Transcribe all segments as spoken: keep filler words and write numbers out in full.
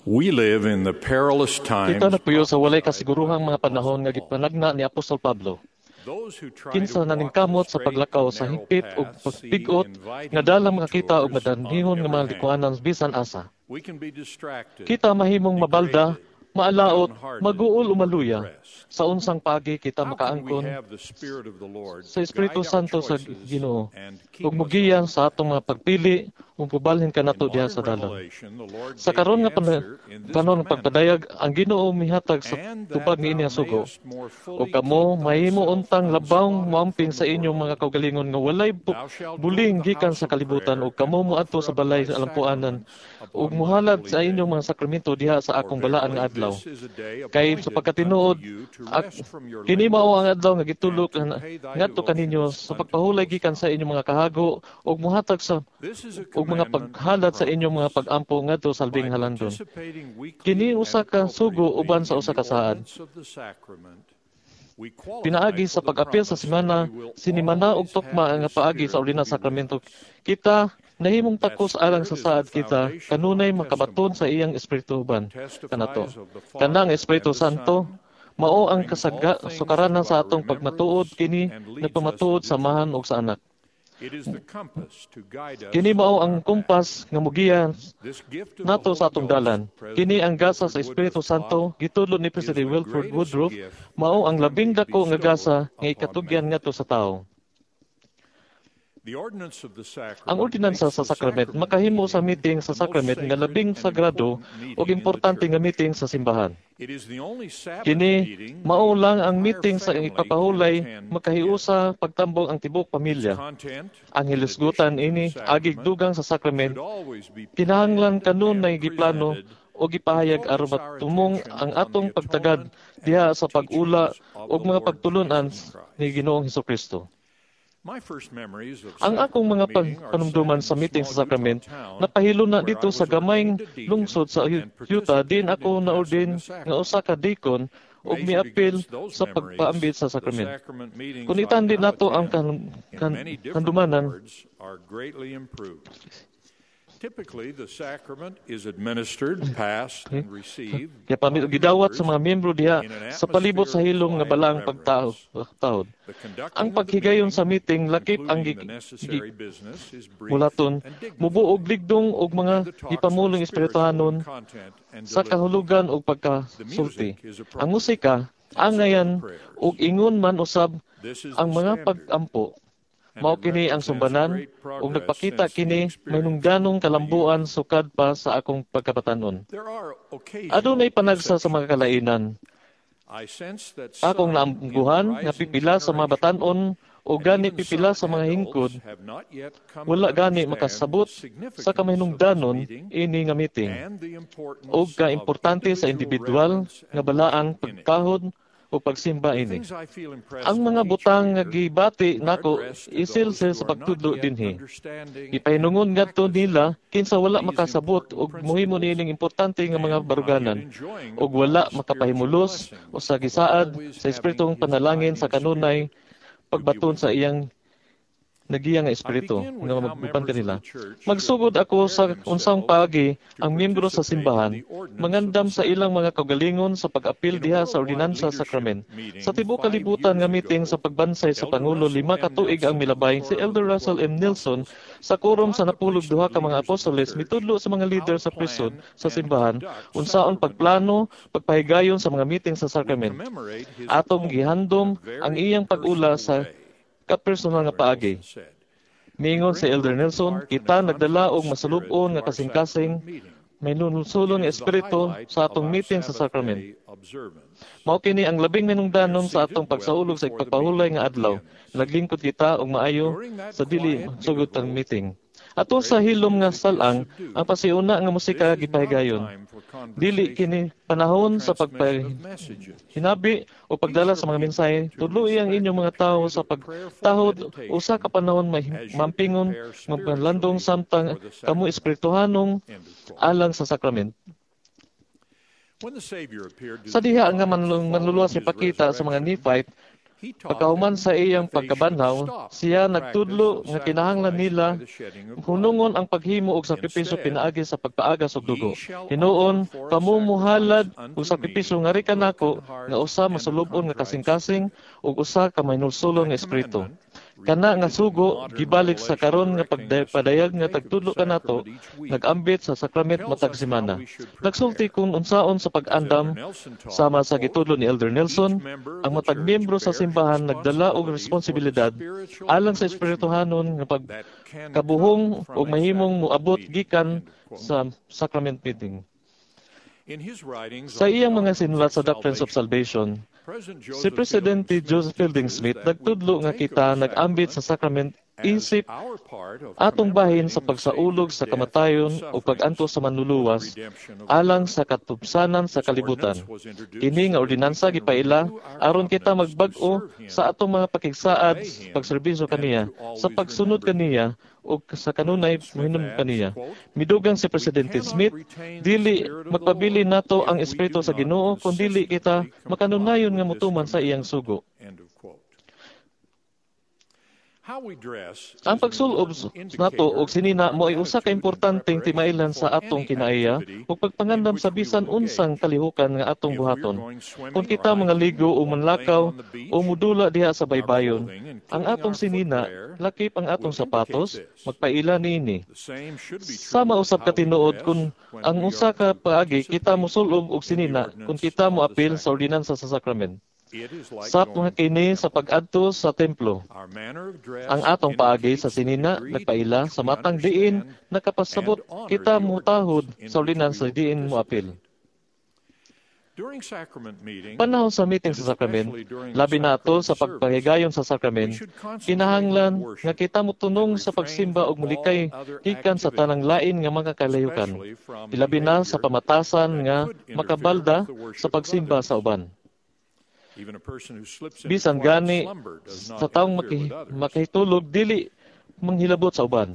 We live in the perilous times. Kita nagpuyo sa walay kasiguruhang mga panahon nga gipanagna ni Apostol Pablo. Kinsa naningkamot sa paglakaw sa higpit ug pagpigot nga dalang makakita og madanhihon nga mga likuanan bisan asa. Kita mahimong mabalda, maalaot, mag-uol umaluya. Sa unsang pagi kita makaangkon sa Espiritu Santo sa Ginoo ug mugiyan sa atong mga pagpili ug pubalhin kanato diha sa dalan. Sa karon nga panon pagpadayag ang Ginoo mihatag sa tubag niini nga sugo. Ug kamo mahimo untang labawng moamping sa inyong mga kaugalingon nga walay buling gikan sa kalibutan ug kamo moadto sa balay sa alampuanan ug muhalad sa inyong mga sakramento diha sa akong balaan nga adlaw. Kay sa pagkatinuod Ak, kini mao ang adlaw nga gitulok ngadto kaninyo sa pagpahulay gikan sa inyong mga kahago ug muhatag sa ug mga paghalad sa inyong mga pag-ampo ngadto sa albing halandon. Kini usa ka sugo uban sa usa ka saad. Pinaagi sa pag-apil sa semana, sinimana ug tukma nga paagi sa ordinal sakramento. Kita nahimong takos alang sa saad kita kanunay makabaton sa iyang espiritu uban kanato. Kanang Espiritu Santo mao ang kasaga sukaranan sa atong pagmatuod kini nagpamatuod samahan og sa anak. Kini mao ang kumpas nga mugiyan nato sa atong dalan. Kini ang gasa sa Espiritu Santo gitudlo ni President Wilford Woodruff mao ang labing dako nga gasa nga ikatugyan ngadto sa tawo. Ang ordinansa sa sakrament makahimo sa meeting sa sakrament nga labing sagrado ug importante nga meeting sa simbahan. Kini mao lang ang meeting sa ipapahulay makahiusa pagtambong ang tibok pamilya. Ang hilisgutan ini agig dugang sa sakrament kinahanglan kanunay giplano o gipahayag aron matumong ang atong pagtagad diha sa pag-ula ug mga pagtulunan ni Ginoong Hesukristo. Ang akong mga panumduman sa meeting sa sakrament, napahilo na dito sa gamayng lungsod sa Utah, din ako na-ordin nga usa ka deacon ug miapil sa pagpaambit sa sakrament. Kung itandi nato ang kan, kan, kandumanan, typically, the sacrament is administered, passed, and received. Kaya pamit gidawat sa mga miyembro diha sa palibot sa hilom nga balang pagtahod. Ang paghigayon sa meeting lakip ang mulaton, mubuog ligdong og mga ipamulong espirituhanon sa kahulugan og pagkasulti. Ang musika, angayan ug ingon man usab ang mga pag-ampo. Mao kini ang sumbanan ug nagpakita kini manungganong kalambuan sukad pa sa akong pagkabatanon. Adunay panagsa sa mga kalainan. Akong naamguhan nga pipila sa mga batan-on o gani pipila sa mga hingkod, wala gani makasabot sa kamahinungdanon ini nga meeting. O ka-importante sa individual nga balaang pagkahod o pagsimba ini. Ang mga butang nga gibati nako isilsil sa pagtudlo dinhi. Ipahinungon ngadto nila kinsa wala makasabot og muhimo nining importante nga mga baruganan og wala makapahimulos o sa gisaad sa espiritong panalangin sa kanunay pagbaton sa iyang nagiya nga espiritu nga magbupan kanila. Magsugod ako sa unsang paagi ang miyembro sa simbahan, mangandam sa ilang mga kaugalingon sa pag-apil diha sa ordinansa sakrament. Sa tibuok kalibutan nga meeting sa pagbansay sa Pangulo, lima ka tuig ang milabay si Elder Russell M. Nelson sa quorum sa napulog duha ka mga apostoles mitudlo sa mga leader sa prison sa simbahan unsaon pagplano, pagpahigayon sa mga meeting sa sakrament. Atong gihandom ang iyang pag-ula sa kapersonal nga paagi. Mingon si Elder Nelson, kita nagdala og masulubon nga kasing-kasing may nunulsulon nga espiritu sa atong meeting sa sakrament. Mao kini ang labing minungdanon sa atong pagsaulog sa ipagpahulay nga adlaw. Naglingkod kita og maayo sa dili sugod tang meeting. Ato sa hilom nga salang, ang pasiuna nga musika gipahigayon. Dili kini panahon sa pagpahinabi o pagdala sa mga mensahe. Tudloy ang inyong mga tawo sa pagtahod. Usa ka panahon may mampingon, magpanlandong samtang kamu espirituhanong alang sa sakrament. Sa diha nga manluluwas ipakita sa mga Nephite, Pagkahuman sa iyang pagkabanhaw, siya nagtudlo nga kinahanglan nila hunungon ang paghimo og sakripisyo pinaagi sa pagpaagas og dugo. Hinuon, pamumuhalad og sakripisyo nga ri kanako nga usa masulubon nga kasing-kasing ug usa ka mahinulsulon nga espiritu. Kana nga sugo gibalik sa karon nga pagpadayag nga tagtudlo kanato nagambit sa sakrament matag semana. Nagsulti kung unsaon sa pag-andam sama sa gitudlo ni Elder Nelson, ang matag miyembro sa simbahan nagdala og responsibilidad alang sa espirituhanon nga pagkabuhong ug mahimong moabot gikan sa sacrament meeting. Sa iyang mga sinulat sa Doctrines of Salvation, si Presidente Joseph Fielding Smith nagtudlo nga kita nag-ambit sa sacrament isip atong bahin sa pagsaulog sa kamatayon o pag-anto sa manluluwas alang sa katubsanan sa kalibutan. Kini nga ordinansa gipaila aron kita magbag-o sa atong mga pakigsaad pagserbisyo kaniya sa pagsunod kaniya o sa kanunay mohinom kaniya. Midugang si Presidente Smith, dili magpabili nato ang espiritu sa Ginoo kun dili kita makanunayon nga motuman sa iyang sugo. Ang pagsulob nato og sinina mo ay usa ka importanteng timailan sa atong kinaiya ug pagpangandam sa bisan unsang kalihukan nga atong buhaton. Kung kita mga ligo o manlakaw o mudula diha sa baybayon, ang atong sinina lakip ang atong sapatos, magpaila niini. Sama usab ka tinuod kung ang usa ka paagi kita mosulob og sinina kung kita mo apil sa ordinansa sa sakrament. Sa mga kini sa pag-adto sa templo, ang atong paagi sa sinina nagpaila sa matang diin nakapasabot kita mutahod sa ordinansa diin mo apil. Panahon sa meeting sa sakrament, labi nato sa pagpahigayon sa sakrament, kinahanglan nga kita motunong sa pagsimba og mulikay gikan sa tanang lain nga mga kalayukan. Ilabi na sa pamatasan nga makabalda sa pagsimba sa uban. Bisan gani sa taong maki, makahitulog, dili manghilabot sa uban.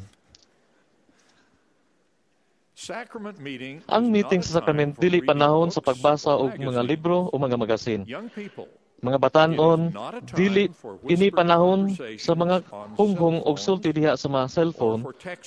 Ang meeting sa sakrament dili panahon sa pagbasa og mga libro o mga magasin. Mga batanon, dili kini panahon sa mga hunghong og sulti diha sa mga cellphone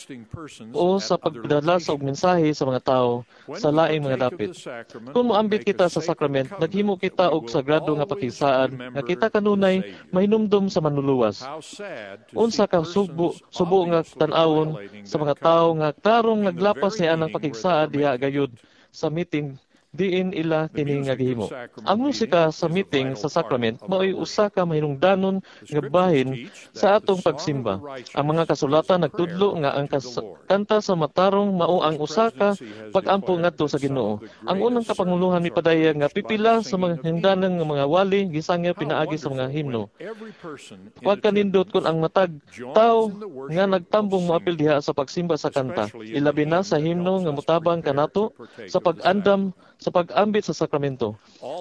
o sa pagdala sa og mensahe sa mga tao sa laing mga dapit. Kung moambit kita sa sakrament, naghimo kita og sagrado nga pakigsaad nga kita kanunay mahinumdom sa manluluwas. Unsa ka subo, subo nga tan-awon sa mga tao nga tarong naglapas niya ang pakigsaad diha gayud sa meeting diin ila kini nga gihimo. Ang musika sa meeting sa sakrament mao'y usa ka mahinungdanon nga bahin sa atong pagsimba. Ang mga kasulatan nagtudlo nga ang kas- kanta sa matarong mao ang usa ka pag-ampo ngadto sa Ginoo. Ang unang kapanguluhan ni padayag nga pipila sa mga hindanan nga mga wali gisangya pinaagi sa mga himno. Huwag kanindot kun ang matag tao nga nagtambong moapil diha sa pagsimba sa kanta. Ilabi na sa himno nga mutabang kanato sa pag-andam sa pag-ambit sa sakramento.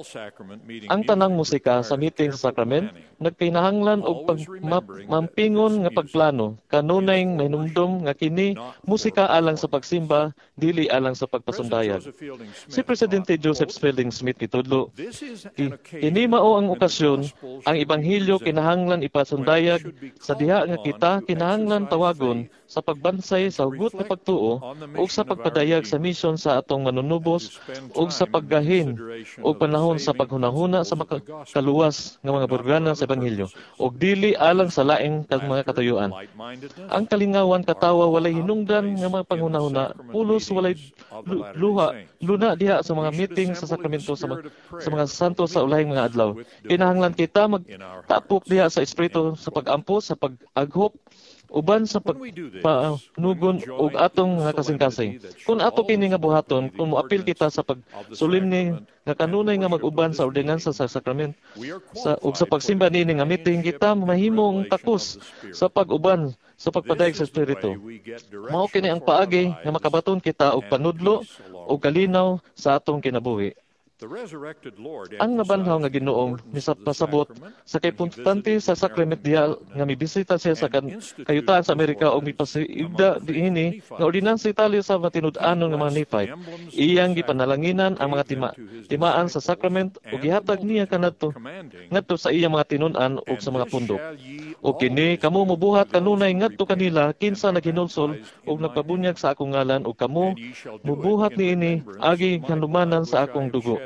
Ang tanang musika sa meeting sa sakrament nagkinahanglan og pagmampingon nga pagplano, kanunay mahinumdom nga kini musika alang sa pagsimba, dili alang sa pagpasundayag. Si Presidente Joseph Fielding Smith gitudlo, kini mao ang okasyon, ang ebanghelyo kinahanglan ipasundayag sa diha nga kita kinahanglan tawagon sa pagbansay sa hugot nga pagtuo o sa pagpadayag sa misyon sa atong manunubos o sa paggahin o panahon sa paghunahuna sa makaluwas nga mga borganan sa ebanghelyo o dili alang sa laing mga katuyuan. Ang kalingawan katawa walay hinungdan nga mga panghunahuna, pulos walay luha, luna diha sa mga meeting sa sakramento sa mga, sa mga santo sa ulahing mga adlaw. Kinahanglan kita magtapok diha sa espiritu sa pag-ampo, sa pag-aghop, uban sa pagpanugon og atong nga kasing-kasing. Kung ato kini nga buhaton, kung moapil kita sa pagsulimni nga kanunay nga mag-uban sa ordinansa sa sakrament sa ug sa pagsimba niini nga meeting, kita mahimong takos sa pag-uban sa pagpadayag sa espiritu. Mao kini ang paagi nga makabaton kita og panudlo o kalinaw sa atong kinabuhi. Ang nabanhaw nga Ginoong misapasabot sa kay importante sa sakrament diha nga mibisita siya sa kan kayutaan sa Amerika o mipasiugda diini nga ordinansa Italya sa matinud-anon nga mga nipay. Iyang gipanalanginan ang mga tima timaan sa sakrament ug gihatag niya kanadto ngadto sa iyang mga tinun-an ug sa mga pundok. O kini kamo mobuhat kanunay ngadto kanila kinsa naghinulsol ug nagpabunyag sa akong ngalan ug kamo mobuhat niini agi hanumanan sa akong dugo.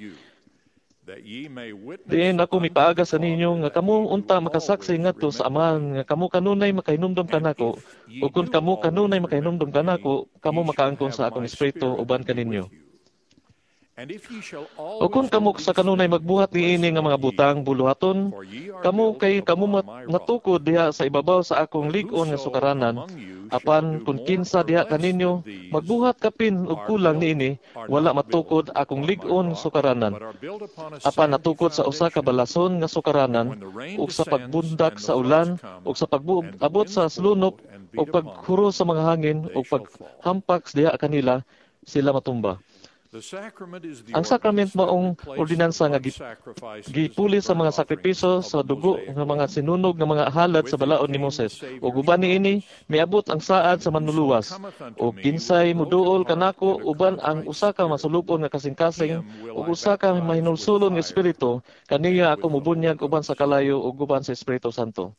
Diin ako mipaaga sa ninyo nga kamo unta makasaksi ngadto sa Amahan nga kamo kanunay makahinumdom kanako ug kun kamo kanunay makahinumdom kanako kamo makaangkon sa akong espiritu uban kaninyo. O kung kamo sa kanunay magbuhat niini nga mga butang buluhaton, kamo kay kamo natukod diha sa ibabaw sa akong lig-on nga sukaranan, apan kung kinsa diha kaninyo magbuhat kapin ug kulang niini, wala matukod akong lig-on sukaranan. Apan natukod sa usa ka balason nga sukaranan ug sa pagbundak sa ulan ug sa pag-abot sa slunop ug paghuro sa mga hangin ug paghampak diha kanila sila matumba. Ang sakrament maong ordinansa nga gipuli sa mga sakripiso sa dugo nga mga sinunog nga mga halad sa balaod ni Moses. Ug uban niini miabot ang saad sa manluluwas. O kinsay muduol kanako uban ang usa ka masulupon nga kasing-kasing ug usa ka mahinulsulon nga espiritu, kaniya ako mubunyag uban sa kalayo ug uban sa Espiritu Santo.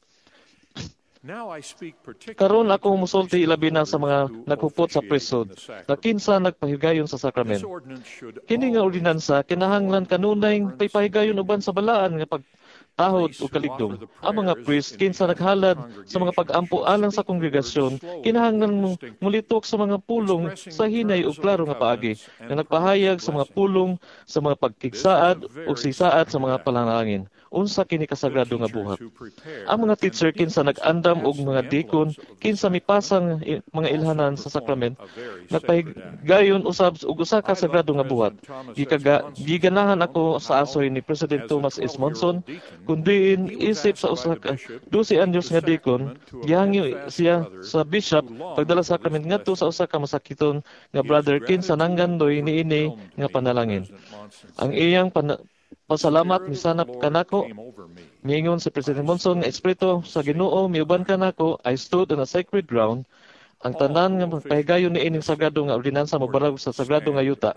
Karon ako musulti ilabi na sa mga naghupot sa prisod, na kinsa nagpahigayon sa sakrament. Kini nga ordinansa kinahanglan kanunay paypahigayon uban sa balaan nga pagtahod o kaligdom. Ang mga priest kinsa naghalad sa mga pag-ampo alang sa kongregasyon, kinahanglan mulitok sa mga pulong sa hinay o klaro nga paagi, na nagpahayag sa mga pulong sa mga pagkigsaad o sisaad sa mga panalangin. Unsa kini kasagrado nga buhat. Ang mga teacher kinsa nag-andam og mga deacon kinsa mipasang mga ilhanan sa sakrament nagpahigayon usab og usa ka sagrado nga buhat. Gikaga giganahan ako sa asoy ni President Thomas S. Monson kundiin isip sa usa ka dose anyos nga deacon gihangyo siya sa bishop pagdala sa sakrament ngadto sa usa ka masakiton nga brother kinsa nanggandoy niini nga panalangin. Ang iyang pana- pasalamat misanap kanako miingon si President Monson nga espiritu sa Ginoo miuban kanako, I stood on a sacred ground. Ang tanan nga pahigayon niining sagrado nga ordinansa mobarag sa sagrado nga yuta.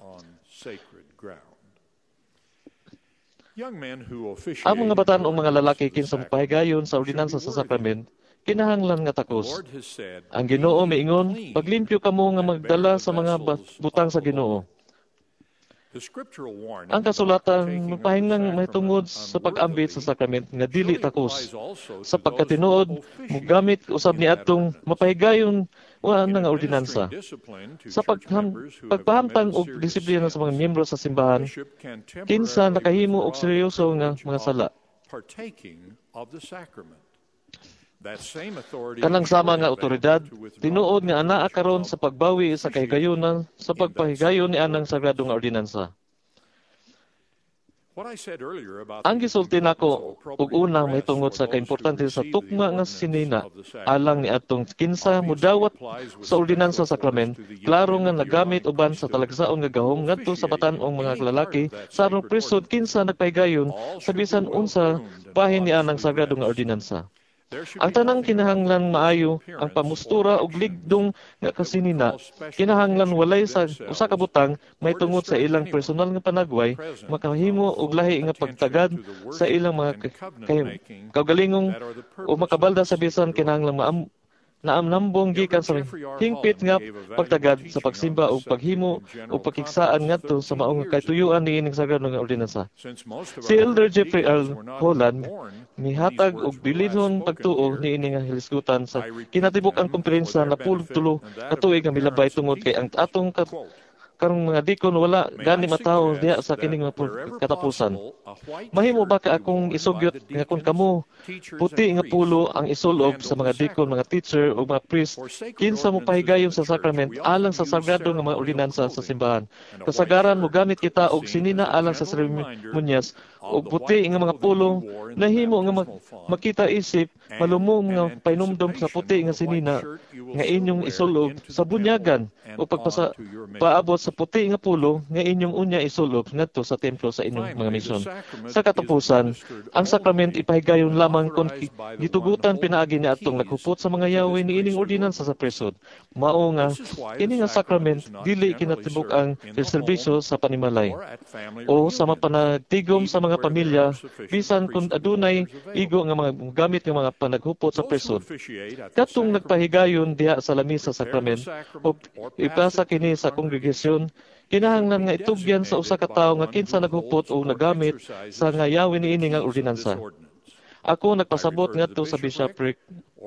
Ang mga batan o mga lalaki kinsa mopahigayon sa ordinansa sa sakrament kinahanglan nga takos. Ang Ginoo miingon, paglimpyo kamo nga magdala sa mga butang sa Ginoo. Ang kasulatan mapahinglang mahitungod sa pag-ambit sa sakrament nga dili takos. Sa pagkatinuod, mugamit usab ni atong mapahigayon wa nga ordinansa. Sa pagham, pagpahamtang og disiplina sa mga miyembro sa simbahan, kinsa nakahimo og seryoso nga mga sala. Kanang sama nga otoridad, tinuod nga anaa karon sa pagbawi sa kahigayonan sa pagpahigayon ni anang sagrado nga ordinansa. Ang gisulti nako ug unang mahitungod sa kaimportante sa tukma nga sinina alang ni atong kinsa mudawat sa ordinansa sakrament, klaro nga nagamit uban sa talagsaon nga gahom ngadto sa batan-ong mga lalaki sa arong prisod kinsa nagpahigayon sa bisan unsa bahin ni anang sagrado nga ordinansa. Ang tanang kinahanglan maayo ang pamustura og ligdong nga kasinina, kinahanglan walay sa usa ka butang may tungod sa ilang personal nga panagway, makahimo og lahi nga pagtagad sa ilang mga kaugalingong o makabalda sa bisan kinahanglan maam naamnambong gikan sa hingpit nga pagtagad sa pagsimba o paghimo o pakiksaan ngadto sa maong kaytuyuan niining sagrado nga ordinansa. Si Elder Jeffrey R. Holland mihatag og bilinhon pagtuo niini nga hilisgutan sa kinatibuk ang komperensa na pulog tulo ka tuig nga milabay tungod kay ang atong kat karong mga dikon wala gani matawo diha sa kining mga katapusan. Mahimo ba ka akong isugyot nga kung kamo puti nga pulo ang isulob sa mga dikon, mga teacher o mga priest kinsa mo pahigayon sa sakrament alang sa sagrado nga mga ordinansa sa simbahan. Kasagaran mo gamit kita og sinina alang sa seremonyas og puti nga mga pulo nahimo nga makita isip malumong nga painumdom sa puti nga sinina nga inyong isulob sa bunyagan o pagpasa paabot sa puti nga pulo nga inyong unya isulob ngadto sa templo sa inyong mga misyon. Sa katapusan, ang sakrament ipahigayon lamang kung gitugutan pinaagi ni atong naghupot sa mga yawe ni ining ordinansa sa presod. Mao nga kini nga sakrament dili kinatibuk ang serbisyo sa panimalay o sa mapanagtigom sa mga pamilya bisan kung adunay igo nga mga gamit nga mga panaghupot sa presod. Katong nagpahigayon diha sa lamisa sa sakrament o ipasa kini sa kongregasyon, kinahanglan nga itugyan sa usa ka tawo nga kinsa naghupot o nagamit sa nga yawi niini nga ordinansa. Ako nagpasabot ngadto sa bishopric,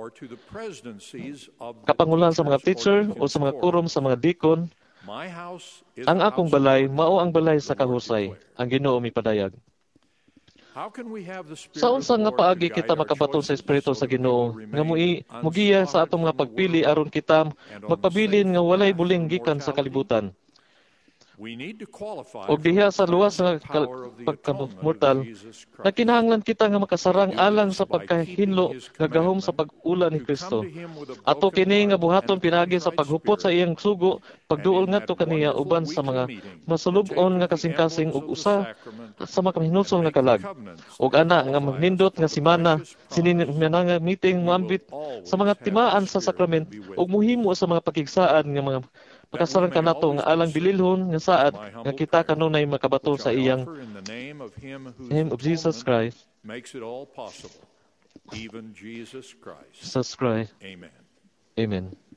kapangulan sa mga teacher o sa mga quorum sa mga deacon, ang akong balay mao ang balay sa kahusay, ang Ginoo mipadayag. Sa unsa nga paagi kita makabaton sa Espiritu sa Ginoo nga mui mugiya sa atong mga pagpili aron kita magpabilin nga walay buling gikan sa kalibutan. O diha sa luwas nga pagkamortal, na kinahanglan kita nga makasarang alang sa pagkahinlo nga gahom sa pag-ula ni Kristo. Ato kini nga buhaton pinagi sa paghupot sa iyang sugo, pagduol ngadto kaniya uban sa mga masulub-on nga kasing-kasing ug usa sa makahinusol nga kalag. Ug ana nga magnindot nga simana sininana nga meeting moambit sa mga timaan sa sakrament ug muhimo sa mga pakigsaan nga mga makasarang ka nato nga alang bililhon nga saad nga kita kanunay makabato sa iyang name of Jesus Christ. Makes it all possible. Even Jesus Christ. Jesus Christ. Amen. Amen.